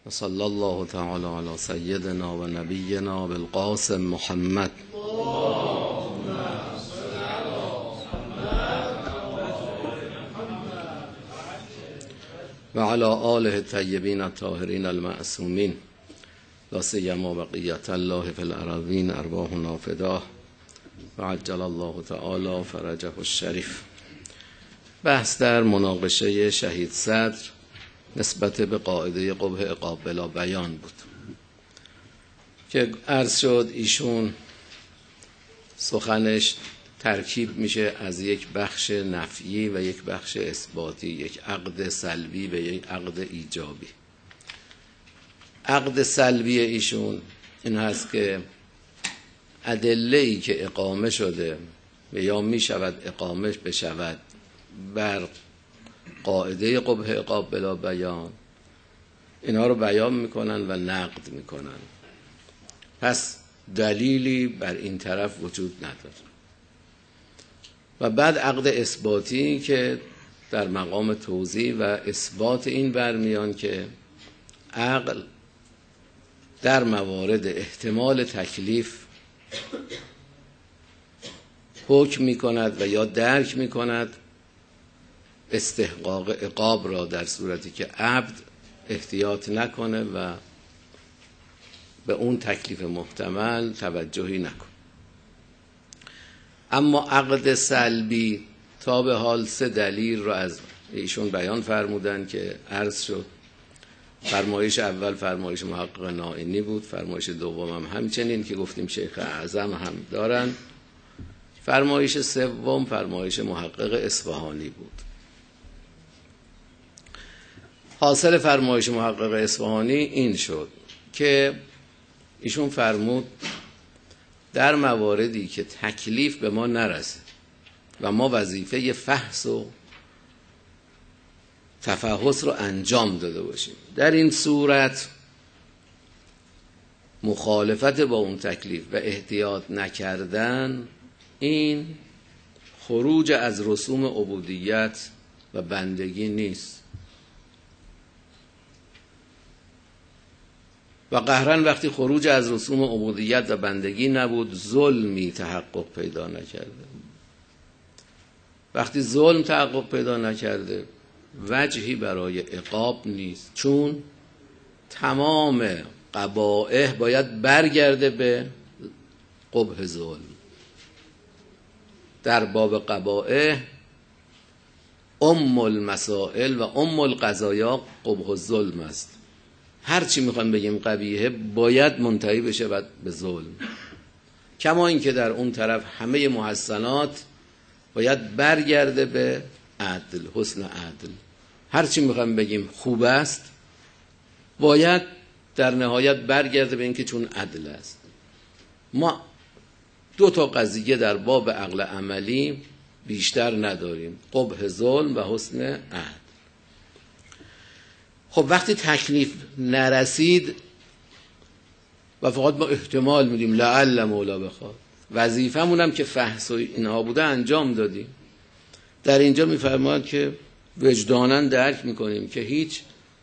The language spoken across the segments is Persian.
و صلی الله تعالی علی سیدنا و نبینا بالقاسم محمد و علی آله الطیبین الطاهرین المعصومین لا سیما بقیة الله فی الارضین ارواحنا فداه و عجل الله تعالی فرجه الشریف. بحث در مناقشه شهید صدر نسبت به قاعده قبح عقاب بلا بیان بود که عرض شد ایشون سخنش ترکیب میشه از یک بخش نفیی و یک بخش اثباتی، یک عقد سلبی و یک عقد ایجابی. عقد سلبی ایشون این هست که ادله‌ای که اقامه شده و یا میشود اقامه بشود بر قاعده قبح عقاب بلا بیان، اینها رو بیان میکنن و نقد میکنن. پس دلیلی بر این طرف وجود نداره. و بعد عقد اثباتی که در مقام توضیح و اثبات این برمیان که عقل در موارد احتمال تکلیف حکم میکند و یا درک میکند استحقاق عقاب را در صورتی که عبد احتیاط نکنه و به اون تکلیف محتمل توجهی نکنه. اما عقد سلبی تا به حال 3 دلیل رو از ایشون بیان فرمودن که عرض شد. فرمایش اول فرمایش محقق نائینی بود، فرمایش دوم هم همچنین که گفتیم شیخ اعظم هم دارن، فرمایش سوم فرمایش محقق اصفهانی بود. حاصل فرمایش محقق اصفهانی این شد که ایشون فرمود در مواردی که تکلیف به ما نرسه و ما وظیفه فحص و تفحص رو انجام داده باشیم، در این صورت مخالفت با اون تکلیف و احتیاط نکردن این خروج از رسوم عبودیت و بندگی نیست. و قهرن وقتی خروج از رسوم عبودیت و بندگی نبود، ظلمی تحقق پیدا نکرده. وقتی ظلم تحقق پیدا نکرده وجهی برای عقاب نیست، چون تمام قبائح باید برگرده به قبح ظلم. در باب قبائح ام المسائل و ام القضایا قبح الظلم است. هر چی میخوایم بگیم قبیحه باید منتهی بشه به ظلم. کما این که در اون طرف همه محسنات باید برگرده به عدل، حسن عدل. هر چی میخوایم بگیم خوب است باید در نهایت برگرده به اینکه چون عدل است. ما 2 قضیه در باب عقل عملی بیشتر نداریم، قبح ظلم و حسن عدل. خب وقتی تکلیف نرسید و فقط ما احتمال میدیم لعل مولا بخواد، وظیفمون هم که فحص و اینها بوده انجام دادیم. در اینجا میفرماید که وجداناً درک میکنیم که هیچ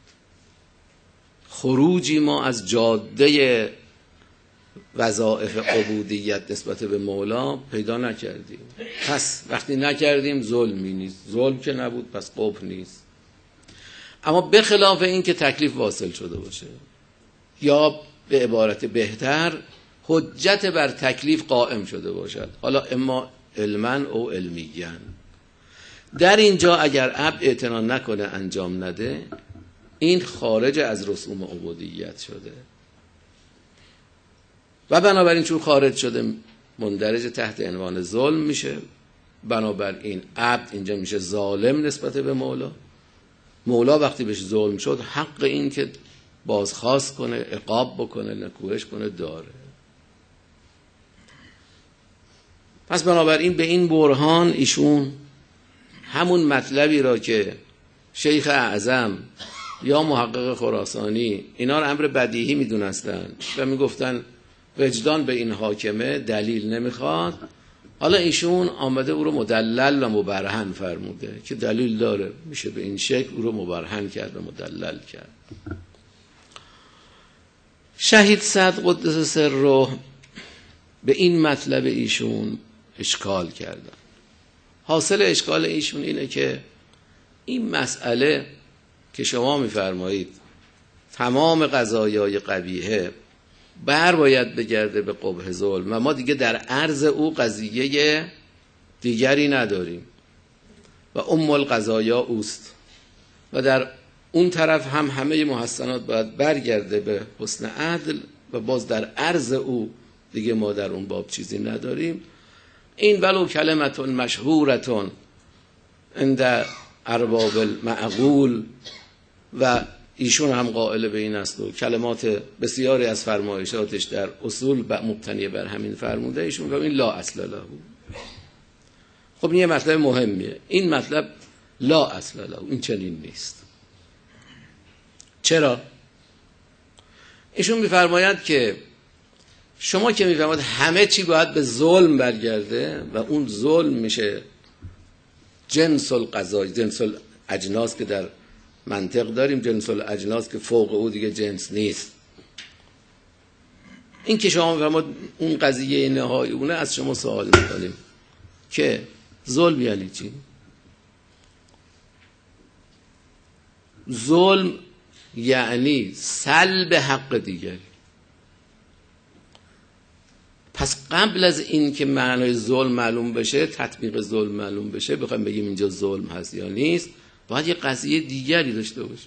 خروجی ما از جاده وظایف عبودیت نسبت به مولا پیدا نکردیم. پس وقتی نکردیم ظلمی نیست، ظلم که نبود پس قبح نیست. اما به خلاف این که تکلیف واصل شده باشه یا به عبارت بهتر حجت بر تکلیف قائم شده باشد، حالا اما علما او علمیاً، در اینجا اگر عبد اعتنا نکنه انجام نده این خارج از رسوم عبودیت شده و بنابراین چون خارج شده مندرج تحت عنوان ظلم میشه. بنابراین عبد اینجا میشه ظالم نسبت به مولا. مولا وقتی بهش ظلم شد حق این که بازخواست کنه، عقاب بکنه، نکوهش کنه داره. پس بنابراین به این برهان ایشون همون مطلبی را که شیخ اعظم یا محقق خراسانی اینا رو امر بدیهی میدونستن و میگفتن وجدان به این حاکمه، دلیل نمیخواد، حالا ایشون آمده او رو مدلل و مبرهن فرموده که دلیل داره، میشه به این شکل او رو مبرهن کرد و مدلل کرد. شهید سعد قدس سره به این مطلب ایشون اشکال کردن. حاصل اشکال ایشون اینه که این مسئله که شما میفرمایید تمام قضایای قبیحه بر باید بگرده به قبح ظلم و ما دیگه در عرض او قضیه دیگری نداریم و ام القضایا اوست و در اون طرف هم همه محسنات باید برگرده به حسن عدل و باز در عرض او دیگه ما در اون باب چیزی نداریم. این ولو کلمتون مشهورتون عند ارباب المعقول و ایشون هم قائل به این است و کلمات بسیاری از فرمایشاتش در اصول مبتنی بر همین فرموده. ایشون میگه این لا اصل له. خب این یه مطلب مهمیه. این مطلب لا اصل له، این چنین نیست. چرا؟ ایشون میفرماید که شما که میفرماید همه چی باید به ظلم برگرده و اون ظلم میشه جنس القضای، جنس الاجناس که در منطق داریم، جنس الاجناس که فوق او دیگه جنس نیست. این که شما میفرماید اون قضیه نهایی اونه، از شما سوال میکنیم که ظلم یعنی چی؟ ظلم یعنی سلب حق دیگری. پس قبل از این که معنای ظلم معلوم بشه، تطبیق ظلم معلوم بشه، بخوایم بگیم اینجا ظلم هست یا نیست، باید یه قضیه دیگری داشته باشه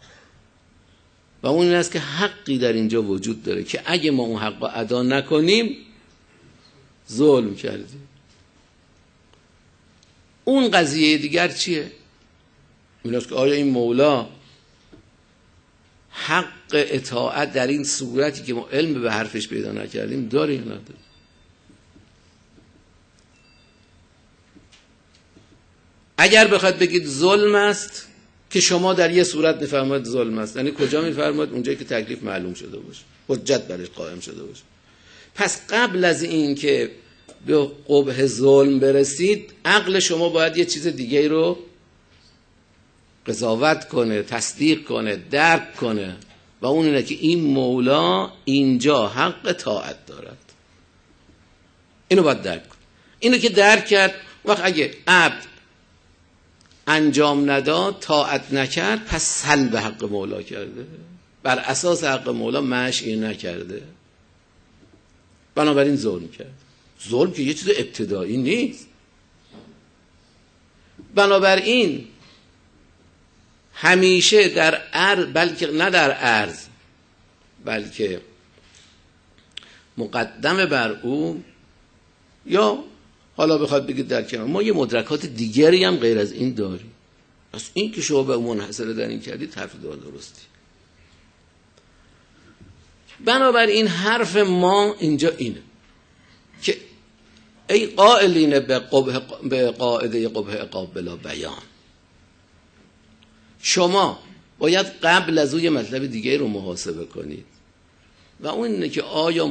و اون این است که حقی در اینجا وجود داره که اگه ما اون حق رو ادا نکنیم ظلم کردیم. اون قضیه دیگر چیه؟ این است که آیا این مولا حق اطاعت در این صورتی که ما علم به حرفش پیدا نکردیم داره یا نداره؟ اگر بخواد بگید ظلم است که شما در یه صورت میفرمایید ظلم است، یعنی کجا میفرمایید؟ اونجایی که تکلیف معلوم شده باشه، حجت برش قائم شده باشه. پس قبل از این که به قبح ظلم برسید، عقل شما باید یه چیز دیگه رو قضاوت کنه، تصدیق کنه، درک کنه و اون اینه که این مولا اینجا حق طاعت دارد. اینو باید درک کنه. اینو که درک کرد، وقت اگه عبد انجام نداد، طاعت نکرد، پس سلب حق مولا کرده، بر اساس حق مولا مشی نکرده، بنابراین ظلم کرد. ظلم که یه چیز ابتدایی نیست. بنابراین همیشه در عرض، بلکه نه در عرض، بلکه مقدم بر او، یا حالا بخواد بگید در کنار، ما یه مدرکات دیگری هم غیر از این داریم. پس این که شما به منحصر در این کردید حرف درستی. بنابراین حرف ما اینجا اینه که ای قائلین به قاعده قبح عقاب بلا بیان، شما باید قبل از اون یه مطلب دیگه رو محاسبه کنید و اون اینه که آیا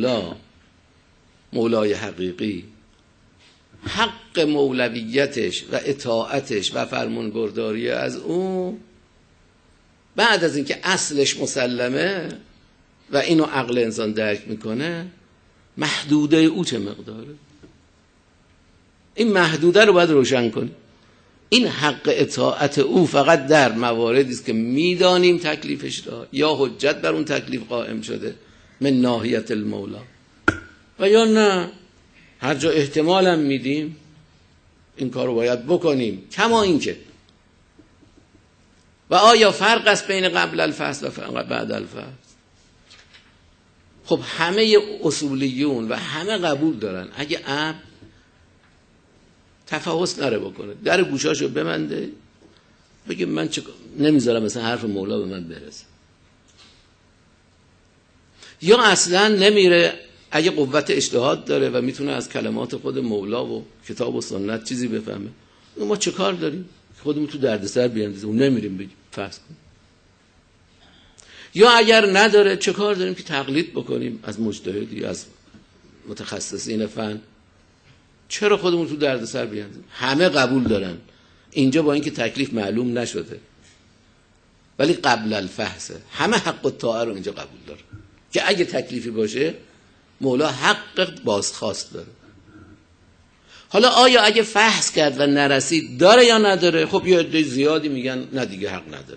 مولای حقیقی حق مولویتش و اطاعتش و فرمانبرداری از او بعد از اینکه اصلش مسلمه و اینو عقل انسان درک میکنه، محدوده او چه مقداره؟ این محدوده رو باید روشن کنیم. این حق اطاعت او فقط در مواردی است که میدانیم تکلیفش را یا حجت بر اون تکلیف قائم شده من ناحیت المولا، و یا نه هر جا احتمال هم میدیم این کار رو باید بکنیم. کما این که و آیا فرق است بین قبل الفصل و بعد الفصل؟ خب همه اصولیون و همه قبول دارن اگه عبد تفحص نره بکنه، در گوشاشو بمنده، بگه من نمیذارم مثلا حرف مولا به من برسه، یا اصلا نمیره اگه قوت اجتهاد داره و میتونه از کلمات خود مولا و کتاب و سنت چیزی بفهمه، ما چه کار داریم؟ خودمون تو دردسر بیاندازیم، اون نمیریم بگیم فرض کنیم. یا اگر نداره چه کار داریم که تقلید بکنیم از مجتهدی، از متخصصین فن؟ چرا خودمون تو دردسر بیاندازیم؟ همه قبول دارن اینجا با اینکه تکلیف معلوم نشده ولی قبل الفحص، همه حق الطاعه رو اینجا قبول دارن. که اگه تکلیفی باشه مولا حق بازخواست داره. حالا آیا اگه فحص کرد و نرسید داره یا نداره؟ خب یه عده زیادی میگن نه دیگه حق نداره،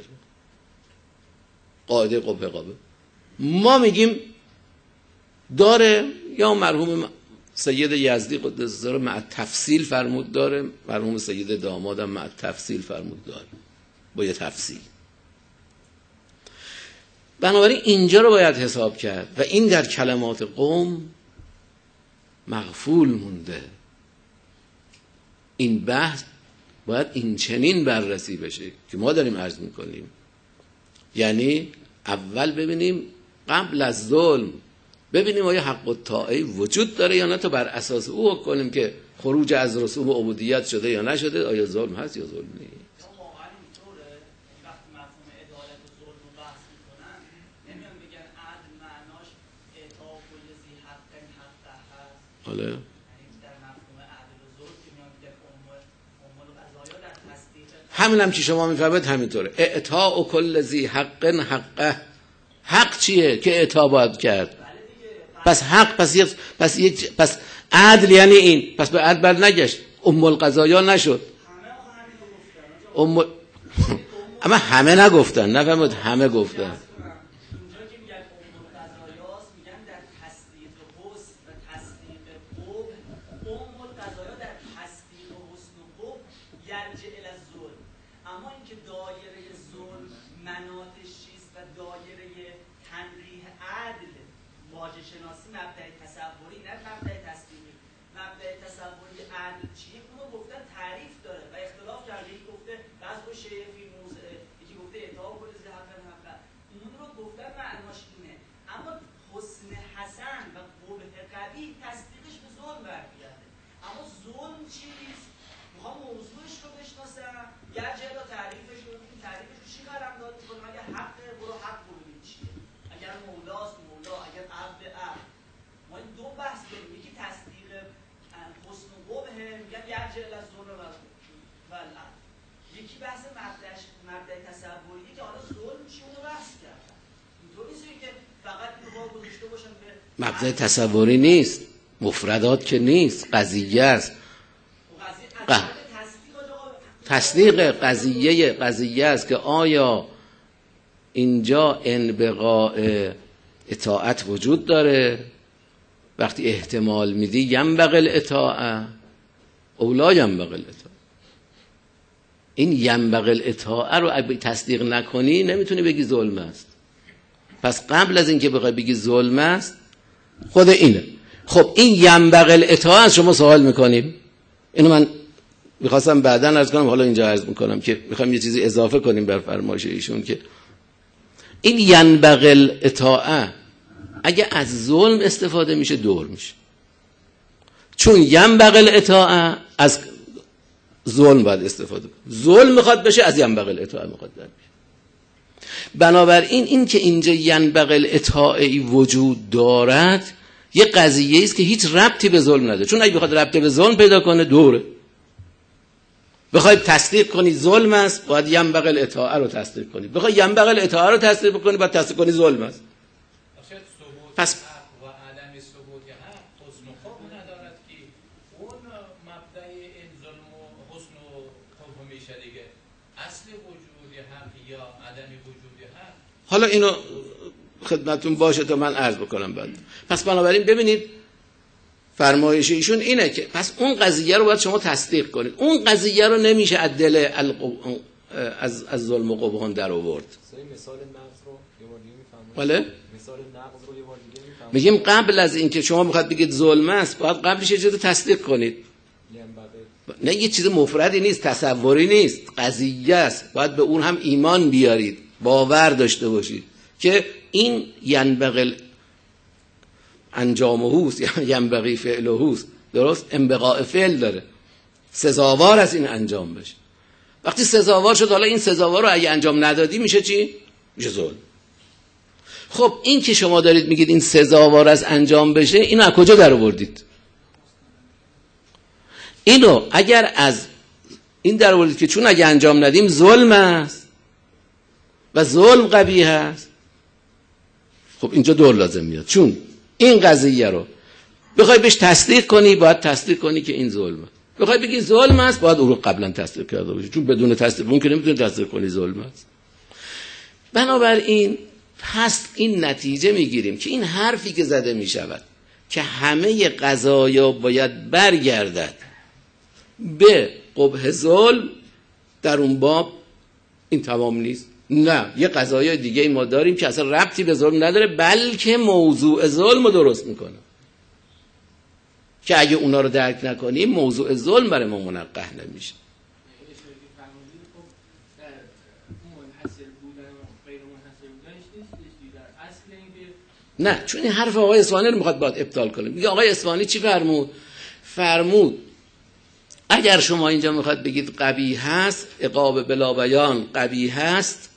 قاعده قبه قابه. ما میگیم داره، یا مرحوم سید یزدی قدس سره مع تفصیل فرمود داره، مرحوم سید دامادم مع تفصیل فرمود داره، با یه تفصیل. بنابراین اینجا رو باید حساب کرد و این در کلمات قوم مغفول مونده. این بحث باید این چنین بررسی بشه که ما داریم عرض میکنیم. یعنی اول ببینیم قبل از ظلم ببینیم آیا حق الطاعه وجود داره یا نه، تا بر اساس او حکم کنیم که خروج از رسوم عبودیت شده یا نشده، آیا ظلم هست یا ظلم نیست. همین هم که شما میفهمید همینطوره. اعطاء کل ذی حق حقه. حق چیه که اعطا باید کرد؟ پس حق پس عدل یعنی این، پس به عدل بر نگشت، ام القضایا نشد. اما همه نگفتن، نفهمید همه گفتن. مبدأ تصوری نیست، مفردات که نیست، قضیه است. تصدیق قضیه است که آیا اینجا انبغاء اطاعت وجود داره. وقتی احتمال میدی ینبغی الاطاعه او لا ینبغی الاطاعه. این ینبغی الاطاعه رو اگه تصدیق نکنی نمیتونی بگی ظلم است. پس قبل از اینکه بخوای بگی ظلم است خود اینه. خب این ینبغی الاطاعه از شما سوال میکنیم. اینو من میخواستم بعداً عرض کنم، حالا اینجا عرض میکنم که میخوایم یه چیزی اضافه کنیم بر فرمایش ایشون که این ینبغی الاطاعه اگه از ظلم استفاده میشه دور میشه، چون ینبغی الاطاعه از ظلم باید استفاده کنه. ظلم میخواد بشه از ینبغی الاطاعه میخواد بشه. بنابراین این که اینجا ینبغی الاطاعه وجود دارد یه قضیه است که هیچ ربطی به ظلم نداره، چون اگه بخواد ربطی به ظلم پیدا کنه دوره. بخوای تصدیق کنی ظلم است باید ینبغی الاطاعه رو تصدیق کنی، بخوای ینبغی الاطاعه رو تصدیق کنی باید تصدیق کنی ظلم است. پس و عدم ثبوت حق حسن و خوب ندارد که اون مبدأ این ظلم و حسن و خوب میشه دیگه. اصل وجود حق یا عدم وجود حق. حالا اینو خدمتون باشه تا من عرض بکنم بعد. پس بنابراین ببینید فرمایش ایشون اینه که پس اون قضیه رو باید شما تصدیق کنید. اون قضیه رو نمیشه از دل از ظلم و قبحان در آورد. مثال نقض رو یه بار دیگه میفهمید؟ بله؟ مثال نقض رو یه بار دیگه میفهمید؟ میگیم قبل از اینکه شما میخواد بگید ظلم است باید قبلش یه چیزی تصدیق کنید. نه یه چیز مفردی نیست، تصوری نیست، قضیه است. باید به اون هم ایمان بیارید، باور داشته باشید که این ینبغی انجامهوست یا ینبغی فعلهوست. درست؟ انبغاء فعل داره، سزاوار از این انجام بشه. وقتی سزاوار شد، حالا این سزاوار رو اگه انجام ندادی میشه چی؟ میشه ظلم. خب این که شما دارید میگید این سزاوار از انجام بشه، اینو از کجا در آوردید؟ اینو اگر از این در آوردید که چون اگه انجام ندیم ظلم است و ظلم قبیح است، خب اینجا دور لازم میاد، چون این قضیه رو بخوای بهش تصدیق کنی باید تصدیق کنی که این ظلمه. بخوای بگی ظلم است باید اون رو قبلا تصدیق کرده باشی، چون بدون تصدیق اون که نمیتونی تصدیق کنی ظلم است. بنابراین پس این نتیجه میگیریم که این حرفی که زده میشود که همه قضایا باید برگردد به قبح ظلم، در اون باب این تمام نیست. نه، یه قضایای دیگه ما داریم که اصلا ربطی به ظلم نداره، بلکه موضوع ظلم رو درست میکنه، که اگه اونا رو درک نکنیم موضوع ظلم برای ما منقح نمیشه. نه، چون این حرف آقای اصفهانی رو میخواد باید ابطال کنه. میگه آقای اصفهانی چی فرمود؟ فرمود اگر شما اینجا میخواد بگید قبیح هست، عقاب بلا بیان قبیح هست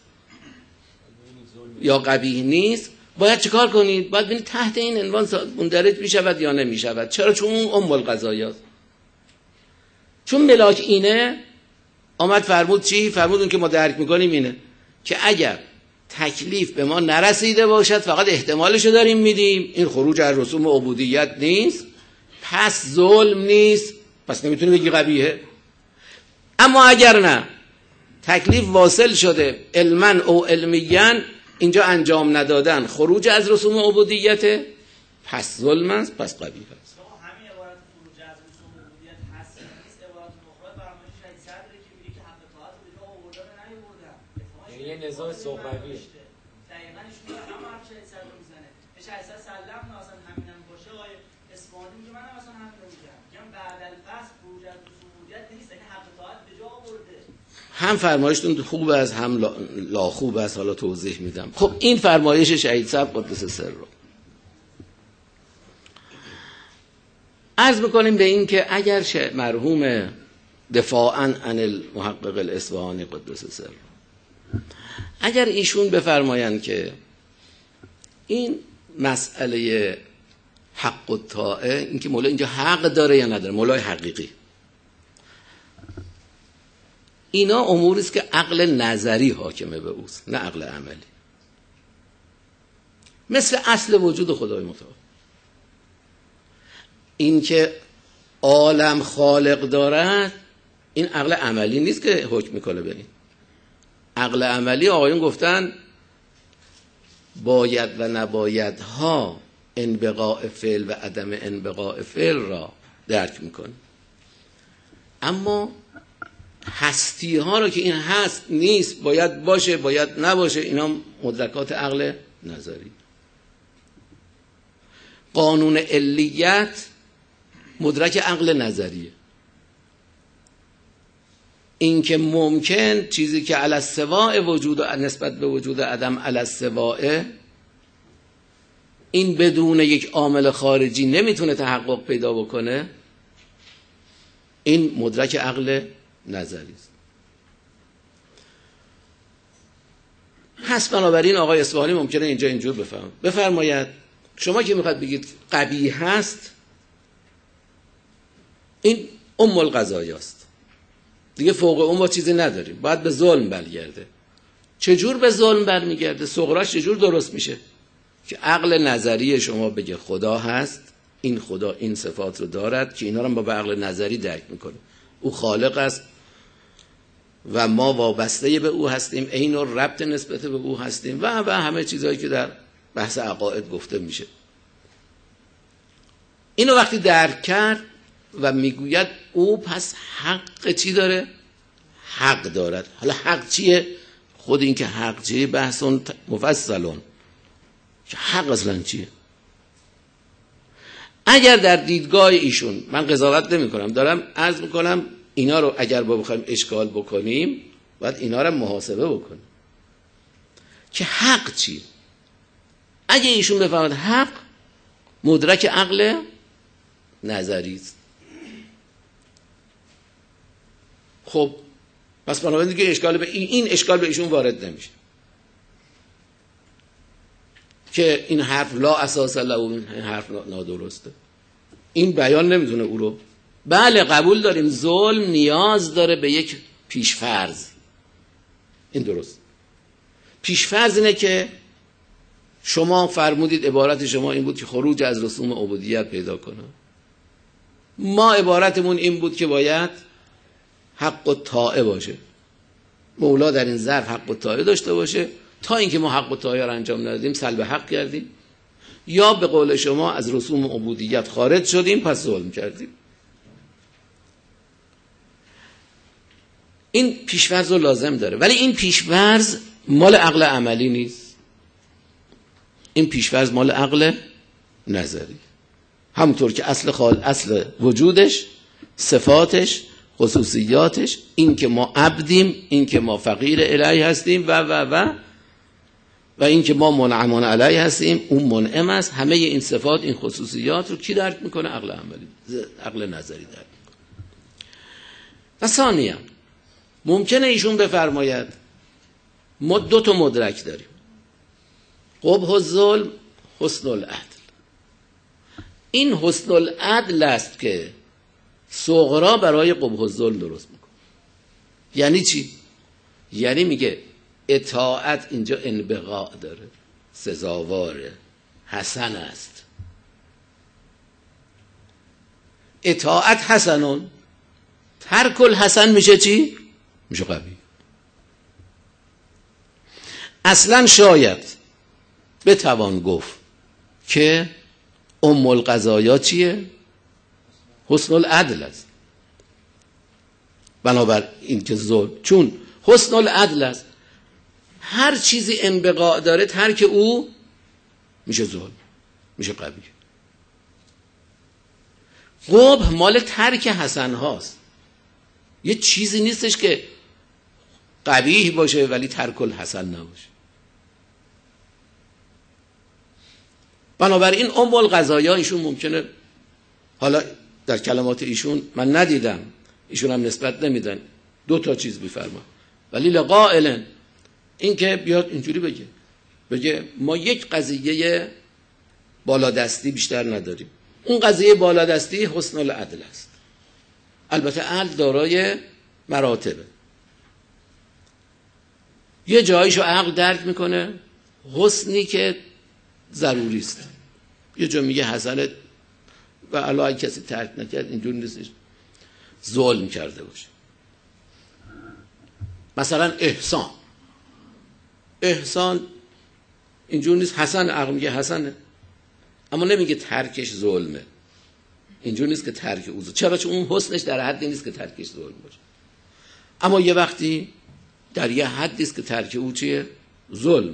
یا قبیح نیست، باید چیکار کنید؟ باید ببینید تحت این عنوان مندرج میشود یا نمیشود. چرا؟ چون اون ام القضایا. چون ملاک اینه آمد فرمود چی؟ فرمود اون که ما درک میکنیم اینه که اگر تکلیف به ما نرسیده باشد فقط احتمالشو داریم میدیم، این خروج از رسوم عبودیت نیست، پس ظلم نیست، پس نمیتونی بگی قبیحه. اما اگر نه تکلیف واصل شده علما او علمیاً، اینجا انجام ندادن خروج از رسوم عبودیت، پس ظلم است، پس قبیح است. همین عبارت خروج از رسوم عبودیت هست نیست، عبارت اخرى فرمایش شهید صدر که میگه که حق طاعت به جا آوردن نیاوردن، یعنی یه نزاع صغرویه. دقیقاً ایشون هم حرف شهید صدر میزنه. شهید صدر سلام مثلا همینم باشه، آقای اصفهانی میگه منم مثلا همین رو میگم. میگم بعد الفصل خروج از رسوم عبودیت نیست، یعنی حق طاعت به جا آورده. هم فرمایشتون خوب است هم لا خوب است، حالا توضیح میدم. خب این فرمایش شهید صدر قدس سر رو عرض میکنیم به این که اگر مرحوم دفاعاً عن المحقق الاصفهانی قدس سر اگر ایشون بفرمایند که این مسئله حق و طاعه، این که مولا اینجا حق داره یا نداره، مولای حقیقی، اینا اموری است که عقل نظری حاکمه به اوست، نه عقل عملی. مثل اصل وجود خدای متعال، این که عالم خالق دارد، این عقل عملی نیست که حکم میکنه به این. عقل عملی آقایون گفتن باید و نبایدها انبقاء فعل و عدم انبقاء فعل را درک میکنه، اما هستی ها رو که این هست نیست، باید باشه باید نباشه، اینا مدرکات عقل نظری. قانون علیت مدرک عقل نظریه. این که ممکن چیزی که علی السواء وجود و نسبت به وجود عدم علی السواء، این بدون یک عامل خارجی نمیتونه تحقق پیدا بکنه، این مدرک عقل نظری است. پس بنابراین آقای اصفهانی ممکنه اینجا اینجور بفرماید شما که میخواد بگید قبیح هست، این ام القضایاست دیگه، فوق اون با چیزی نداریم، باید به ظلم برگرده. چجور به ظلم برمیگرده؟ صغراش چجور درست میشه؟ که عقل نظری شما بگه خدا هست، این خدا این صفات رو دارد که اینا رو با عقل نظری درک میکنه، او خالق است و ما وابسته به او هستیم، عین و ربط نسبت به او هستیم و همه چیزهایی که در بحث عقاید گفته میشه. اینو وقتی درک کرد و میگوید او پس حق چی داره؟ حق دارد. حالا حق چیه؟ خود این که حق چیه بحث مفصلون، که حق اصلا چیه. اگر در دیدگاه ایشون، من قضاوت نمی کنم، دارم عرض میکنم اینا رو اگر با بخوایم اشکال بکنیم باید اینا رو محاسبه بکنیم که حق چیه. اگه ایشون بفهمد حق مدرک عقل نظری است، خب پس بنابراین دیگه اشکال به این اشکال به ایشون وارد نمیشه که این حرف لا اساس له، این حرف نادرسته، این بیان نمیتونه او رو. بله قبول داریم ظلم نیاز داره به یک پیشفرض، این درست. پیشفرض اینه که شما فرمودید عبارت شما این بود که خروج از رسوم عبودیت پیدا کنه. ما عبارتمون این بود که باید حق و طاعه باشه. مولا در این ظرف حق و طاعه داشته باشه. تا اینکه ما حق و طاعه رو انجام ندادیم سلب حق کردیم، یا به قول شما از رسوم عبودیت خارج شدیم پس ظلم کردیم. این پیش‌فرض رو لازم داره، ولی این پیش‌فرض مال عقل عملی نیست. این پیش‌فرض مال عقل نظری. همونطور که اصل وجودش، صفاتش، خصوصیاتش، این که ما عبدیم، این که ما فقیر الیه هستیم و این که ما منعم علیه هستیم، اون منعم است. همه این صفات، این خصوصیات رو کی درک میکنه؟ عقل عملی، عقل نظری درک میکنه. و ثانیاً ممکنه ایشون بفرماید ما 2 تا مدرک داریم، قبح الظلم، حسن العدل. این حسن العدل است که صغرا برای قبح الظلم درست میکنه. یعنی چی؟ یعنی میگه اطاعت اینجا انبغاء داره، سزاواره، حسن است. اطاعت حسنون، ترک الحسن میشه چی؟ میشه قبیح. اصلا شاید بتوان گفت که ام القضایا چیه؟ حسن العدل است. بنابر این که ظلم، چون حسن العدل است، هر چیزی انبغاء داره ترک او میشه ظلم، میشه قبیح. قبح مال ترک حسن هاست. یه چیزی نیستش که قبیح باشه ولی ترک الحسن نباشه. بنابراین ام القضایا ایشون ممکنه، حالا در کلمات ایشون من ندیدم، ایشون هم نسبت نمیدن، 2 تا چیز بیفرما، ولی لقائلن این که بیاد اینجوری بگه ما یک قضیه بالادستی بیشتر نداریم، اون قضیه بالادستی حسن العدل است. البته عدل دارای مراتبه، یه جاییشو عقل درک میکنه حسنی که ضروری است، یه جا میگه حسنه و علاوه کسی ترک نکرد اینجور نیستش ظلم کرده باشه. مثلا احسان اینجور نیست، حسن عقل میگه حسنه، اما نمیگه ترکش ظلمه. اینجور نیست که ترک او ظلم، چرا؟ چون اون حسنش در حدی نیست که ترکش ظلم باشه، اما یه وقتی در یه حدی است که ترک او چیه؟ ظلم.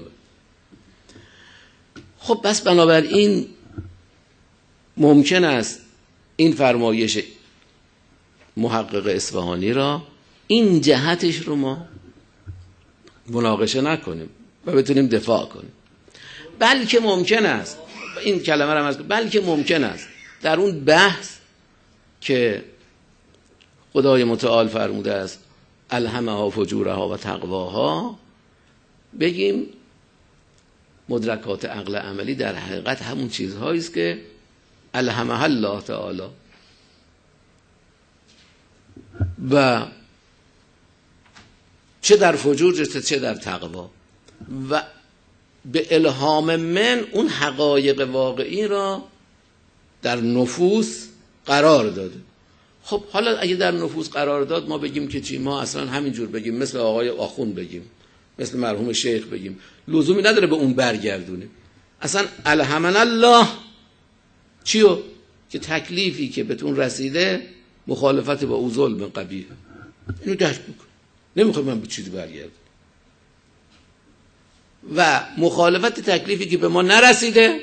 خب بس بنابراین ممکن است این فرمایش محقق اصفهانی را، این جهتش رو ما مناقشه نکنیم و بتونیم دفاع کنیم، بلکه ممکن است، این کلمه رو هم از بلکه ممکن است در اون بحث که خدای متعال فرموده است الهمها فجورها و تقواها، بگیم مدرکات عقل عملی در حقیقت همون چیزهایی است که الهمها الله تعالی و چه در فجور چه در تقوا و به الهام من اون حقایق واقعی را در نفوس قرار داده. خب حالا اگه در نفوس قرار داد ما بگیم که چی؟ ما اصلا همینجور بگیم، مثل آقای آخوند بگیم، مثل مرحوم شیخ بگیم، لزومی نداره به اون برگردونیم. اصلا الهمنا الله چیو؟ که تکلیفی که بهتون رسیده مخالفت با او ظلم قبیح، اینو درک بکن، نمیخوام من به چیزی برگردم. و مخالفت تکلیفی که به ما نرسیده،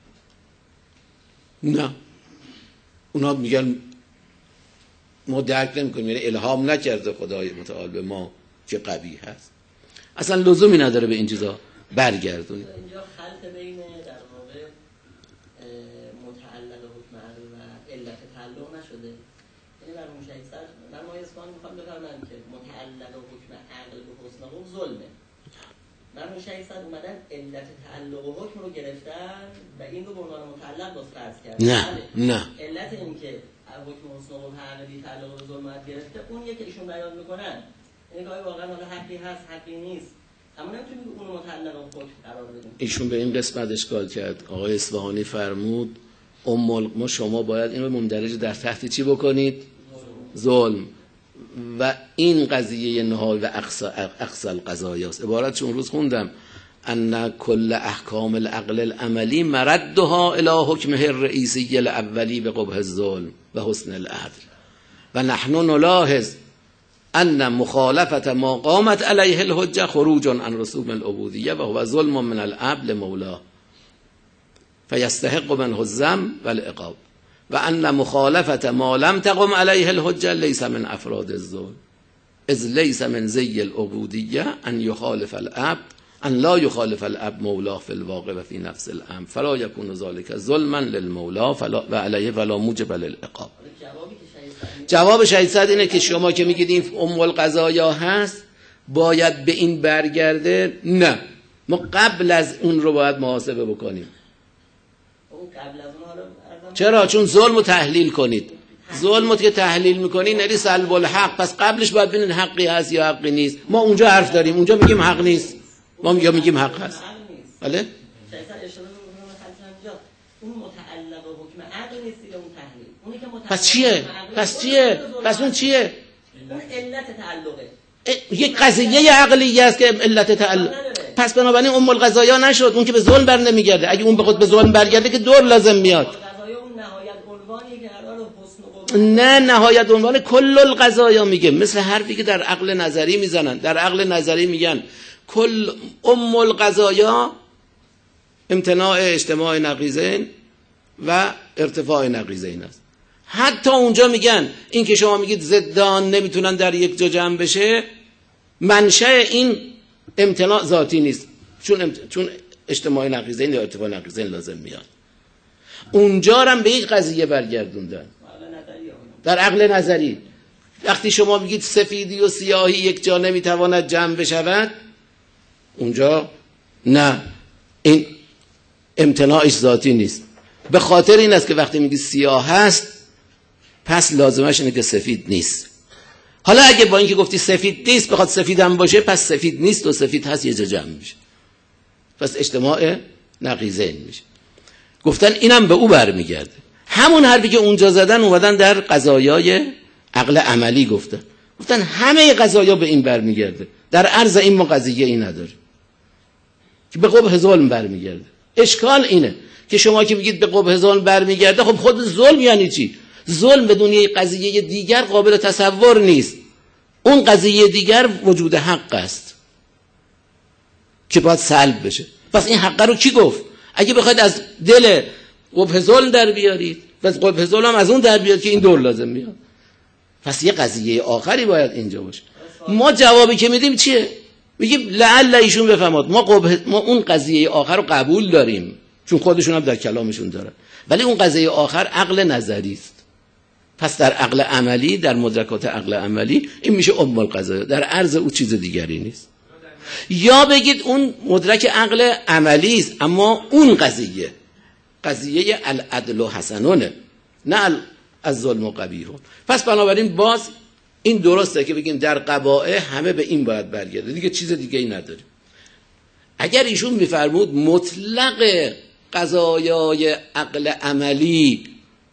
نه، اونا میگن ما درک نمیکنیم، یعنی الهام نکرده خدای متعال به ما که قبیح هست. اصلا لزومی نداره به این چیزا برگردونیم. اینجا خلط بین در واقع متعلق حکم عقل و علت تعلق نشده. یعنی در مشایسر در ما اسمان میخوام بفرمایم که متعلق حکم عقل به حسن قبح ظلمه. در مشایسر اومدن علت تعلق و حکم رو گرفتن و این رو به عنوان متعلق باز فرض کردن. نه علت این که حکم حسن قبح عقلی تعلق به ظلمت گرفته، اون یکی ایشون بیان میکنن. یعنی گاهی واقعا حالا حقی هست حقی نیست، اما نمیتونیم اون متعلق حکم قرار بدیم. ایشون به این قسمت اشکال کرد. آقای اصفهانی فرمود ما شما باید این رو مندرج در تحت چی بکنید؟ ظلم. و این قضیه نهایی و اقصى القضایا است. عبارت چون روز خوندم ان کل احکام العقل العملی مردها الی حکمه الرئیسی الاولی بقبح الظلم و حسن العدل و نحن نلاحظ ان مخالفت ما قامت علیه الحجه خروج عن رسوم العبودیه و هو ظلم من العبد لمولاه فیستحق منه الذم والعقاب و ان مخالفت ما لم تقم علیه الحجه لیس من افراد الظلم اذ لیس من زی العبودیه ان یخالف العبد ان لا یخالف العبد مولاه فی الواقع و فی نفس الامر فلا یکون ذلك ظلما للمولا و علیه فلا موجب للعقاب. جواب شهید سعد اینه که شما که میگید این ام القضایا هست باید به این برگرده. نه، ما قبل از اون رو باید محاسبه بکنیم. چرا؟ چون ظلم رو تحلیل کنید. ظلم رو که تحلیل میکنید نری سلب الحق، پس قبلش باید ببینید حقی هست یا حقی نیست. ما اونجا حرف داریم، اونجا میگیم حق نیست، ما میگیم حق هست. بله؟ اون متعلق حکم عقل نیست یا اون تحلیل. اونی که متعلق پس چیه؟ پس اون چیه؟ اون علت تعلقه. یک قضیه عقلی است که علت تعلق. پس بنابراین ام القضایا نشد، اون که به ظلم بر نمیگرده. اگه اون به خود به ظلم برگرده که دور لازم میاد. قضایا اون نهایت عنوانی که قرار حسن و نه، نهایت عنوان کل القضایا میگه. مثل حرفی که در عقل نظری میزنن. در عقل نظری میگن کل ام القضایا امتناع اجتماع نقیضین و ارتفاع نقیضین است. حتی اونجا میگن این که شما میگید ضدان نمیتونن در یک جا جمع بشه، منشأ این امتناع ذاتی نیست، چون اجتماع نقیضین یا ارتفاع نقیضین لازم میاد. اونجا هم به یک قضیه برگردوندن در عقل نظری. وقتی شما میگید سفیدی و سیاهی یک جا نمیتواند جمع بشود، اونجا نه، این امتناعش ذاتی نیست. به خاطر این است که وقتی میگی سیاه هست پس لازمش اینه که سفید نیست. حالا اگه با اینکه گفتی سفید نیست بخواد سفید هم باشه، پس سفید نیست و سفید هست یه جا جمع میشه، پس اجتماع نقیضین میشه. گفتن اینم به او برمیگرده. همون حرفی که اونجا زدن اومدن در قضایای عقل عملی گفتن همه قضایا به این برمیگرده. در عرض این ما قضیه ای نداریم که به قبح ظلم برمیگرده. اشکال اینه که شما که میگید به قبح ظلم برمیگرده، خب خود ظلم یعنی چی؟ ظلم بدون یک قضیه دیگر قابل تصور نیست. اون قضیه دیگر وجود حق است که باید سلب بشه. پس این حق رو کی گفت؟ اگه بخواید از دل قبح ظلم در بیارید، پس قبح ظلم هم از اون در بیاد که این دور لازم میاد. پس یه قضیه آخری باید اینجا باشه. ما جوابی که میدیم چیه؟ میگیم لعل ایشون بفهمد ما اون قضیه آخر رو قبول داریم، چون خودشون هم در کلامشون دارن، ولی اون قضیه آخر عقل نظری است. پس در عقل عملی، در مدرکات عقل عملی این میشه ام القضایا، در عرض او چیز دیگری نیست. یا بگید اون مدرک عقل عملی است، اما اون قضیه العدل و حسنونه، نه از ظلم و قبیحون. پس بنابراین باز این درسته که بگیم در قبائح همه به این باید برگرده، دیگه چیز دیگه ای نداریم. اگر ایشون میفرمود مطلق قضایای عقل عملی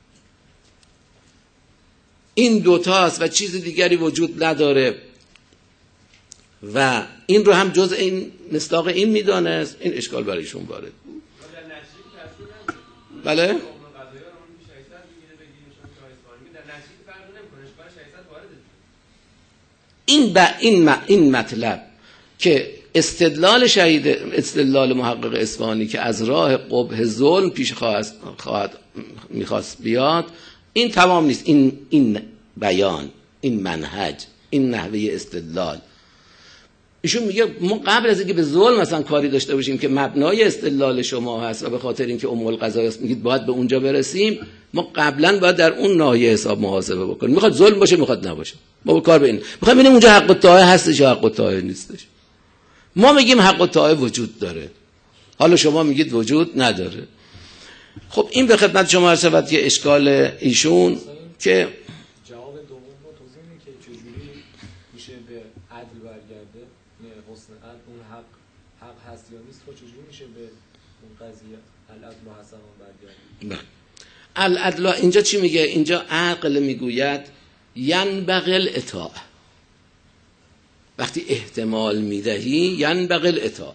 این دوتاست و چیز دیگری وجود نداره و این رو هم جز این مصداق این میدانست، این اشکال برای ایشون وارد بود. بله؟ این مطلب که استدلال محقق اصفهانی که از راه قبح ظلم پیش میخواست بیاد، این تمام نیست. این بیان، این منهج، این نحوه استدلال، ایشون میگه ما قبل از اینکه به ظلم مثلا کاری داشته باشیم که مبنای استدلال شما هست و به خاطر اینکه ام القضایا است میگید باید به اونجا برسیم، ما قبلا باید در اون ناحیه حساب محاسبه بکنیم. میخواد ظلم باشه میخواد نباشه، ما به کار به این میخوایم ببینیم اونجا حق الطاعه هستش یا حق الطاعه نیستش. ما میگیم حق الطاعه وجود داره، حالا شما میگید وجود نداره. خب این به خدمت شما عرض شود که اشکال ایشون که جواب دوم رو توضیح میدید که چجوری میشه به عدل برگرده، حسن عدل، اون حق قضیه العدل و حسن و بدیان. العدل اینجا چی میگه؟ اینجا عقل میگوید ینبغی الاطاعه. وقتی احتمال میدهی ینبغی الاطاعه.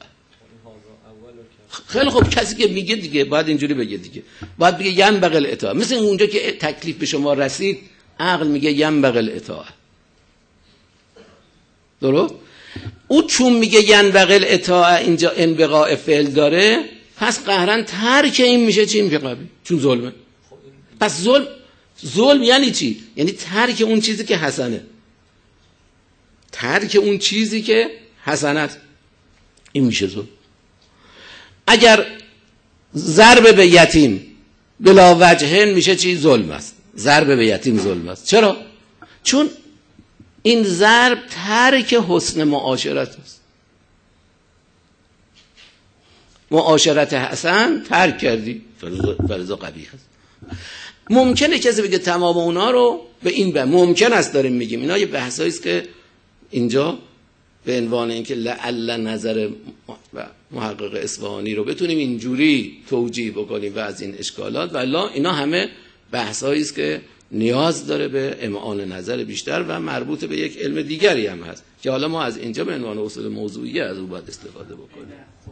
خیلی خوب، کسی که میگه دیگه باید اینجوری بگه دیگه، باید بگه ینبغی الاطاعه. مثل اونجا که تکلیف به شما رسید عقل میگه ینبغی الاطاعه. درست؟ او چون میگه ینبغی الاطاعه اینجا انبغاء فعل داره، پس قهرن ترک این میشه چی؟ انبغاء، چون ظلمه. پس ظلم یعنی چی؟ یعنی ترک اون چیزی که حسنه، ترک اون چیزی که حسنت، این میشه ظلم. اگر ضرب به یتیم بلا وجهن میشه چی؟ ظلم است. ضرب به یتیم ظلم است. چرا؟ چون این ضرب ترک حسن معاشرت است. معاشرت حسن ترک کردی، فلذا قبیح است. ممکنه کسی بگه تمام اونا رو به این ممکن است داریم میگیم. اینا یه بحثایی است که اینجا به عنوان اینکه لعل نظر محقق اصفهانی رو بتونیم اینجوری توجیه بکنیم و از این اشکالات، والا اینا همه بحثایی است که نیاز داره به امعان نظر بیشتر و مربوط به یک علم دیگری هم هست که حالا ما از اینجا به عنوان اصول موضوعی از او باید استفاده بکنیم.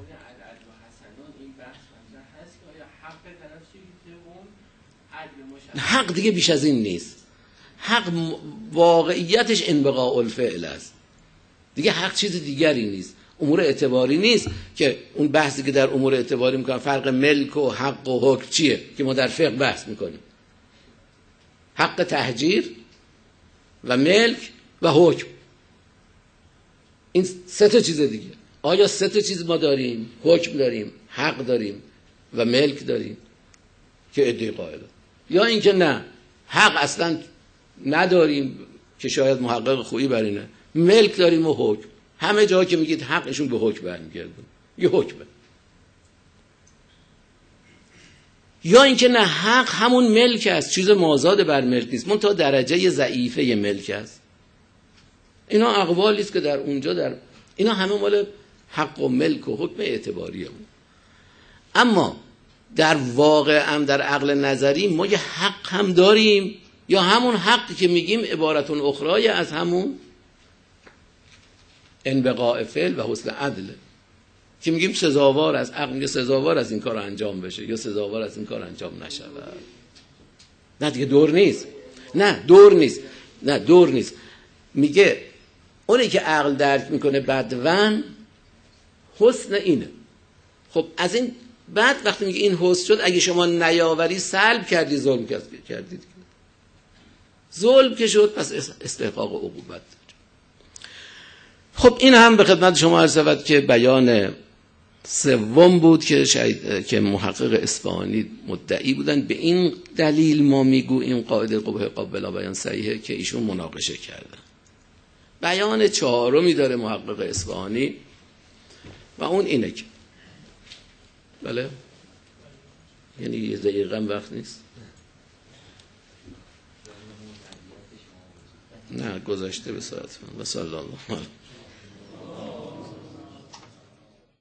حق دیگه بیش از این نیست. حق واقعیتش انبغاء الفعل است. دیگه حق چیز دیگری نیست. امور اعتباری نیست که اون بحثی که در امور اعتباری میکنن فرق ملک و حق و حکم چیه که ما در فقه بحث میکنیم. حق تهجیر و ملک و حکم، این سه تا چیز دیگه. آیا سه تا چیز ما داریم؟ حکم داریم، حق داریم و ملک داریم که ادعای قائله، یا اینکه نه حق اصلا نداریم که شاید محقق خویی بر اینه، ملک داریم و حکم. همه جا که میگید حقشون به حکم برمیگرده، یه حکمه. یا اینکه نه حق همون ملک است، چیز مازاد بر ملک نیست، منتها درجه ضعیفه ملک است. اینا اقوالی است که در اونجا در اینا همه مال حق و ملک و حکم اعتباریه. اما در واقع هم در عقل نظری ما یه حق هم داریم، یا همون حقی که میگیم عبارتون اخرای از همون انبغاء فعل و حسن عدل که میگیم سزاوار از عقل، میگه سزاوار از این کار انجام بشه یا سزاوار از این کار انجام نشود. نه دیگه دور نیست. نه دور نیست. میگه اونی که عقل درک میکنه بدون حسن اینه. خب از این بعد وقتی میگه این حسن شد، اگه شما نیاوری سلب کردی، ظلم کردی. ظلم که شد پس استحقاق عقوبت. خب این هم به خدمت شما عرض شود که بیان سوم بود که محقق اصفهانی مدعی بودن. به این دلیل ما میگو این قاعده قبح قابل بیان صحیحه که ایشون مناقشه کردن. بیان چهارمی داره محقق اصفهانی و اون اینه که بله، یعنی یه دقیقه وقت نیست. نه گذشته به ساعت من. و صلی الله علیه